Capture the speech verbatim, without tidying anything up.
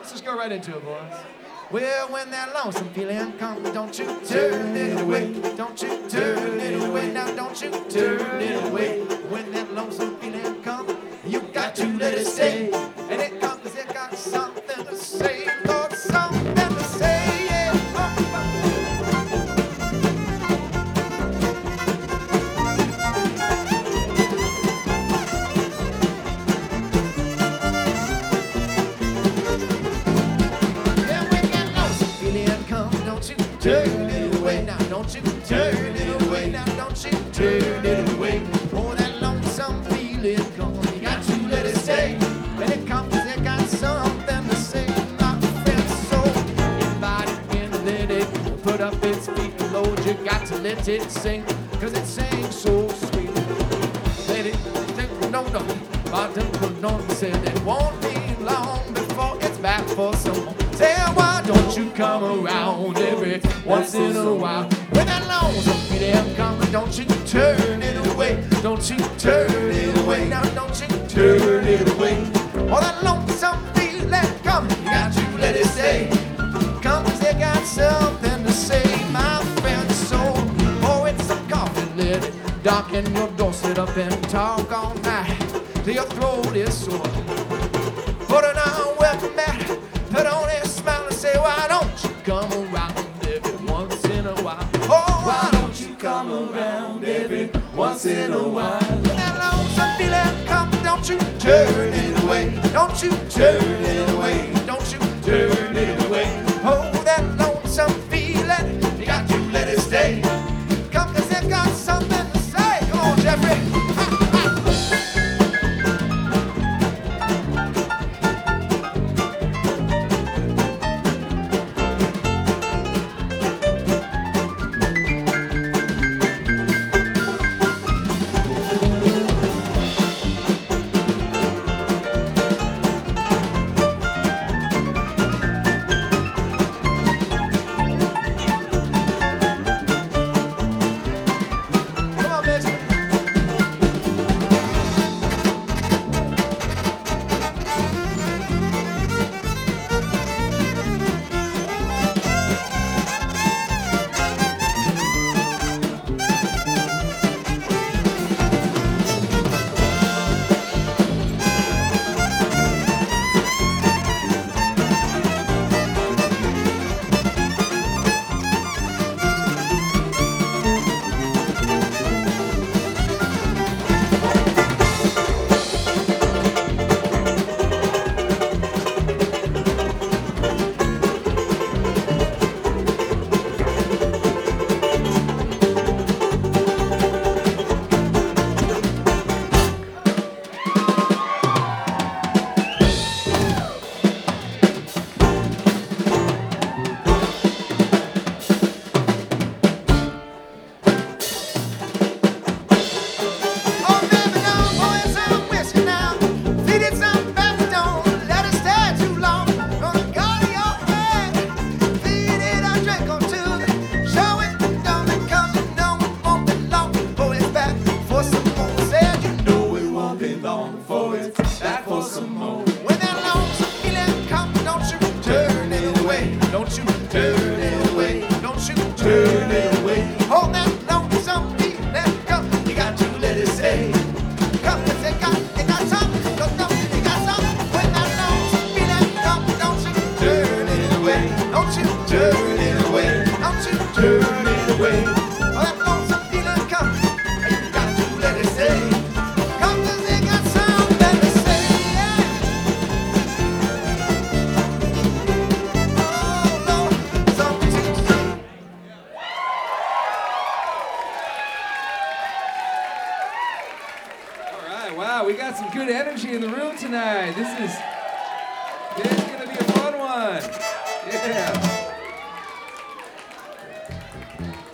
Let's just go right into it, boys. Well, when that lonesome feeling comes, don't you turn it away. Don't you turn it away. Now don't you turn it away. When that lonesome feeling comes, you got to let it stay. And it comes 'cause it got something to say. Lord, something to say, yeah. Oh. Turn it away now, don't you turn it away now, don't you turn it away. Oh, that lonesome feeling comes, you got to let it stay. When it comes, it got something to say, my friend. So invite it in, let it put up its feet, Lord, you got to let it sing, 'cause it sings so sweet. Let it, no, no, Martin Pulon said it won't be long before it's back for some more. Tell why don't you come around every once in a while. When that lonesome feeling comes, don't you turn it away. Don't you turn it away. Now don't you turn it away. Oh, that lonesome feeling comes, you got to let it stay. Come 'cause they got something to say, my friend. So pour it some coffee, let it darken your door, sit up and talk all night till your throat is sore. Put it on, welcome back. Put on a smile and say, why don't you come around every once in a while? Oh, why don't you come around every once in a while? When that lonesome feeling comes, don't you turn it away. Don't you turn it away. Don't you turn it away. Oh, that lonesome feeling, you got to let it stay. Come 'cause it got something to say. Come on, Jeffrey. Wow, we got some good energy in the room tonight. This is, this is gonna be a fun one. Yeah.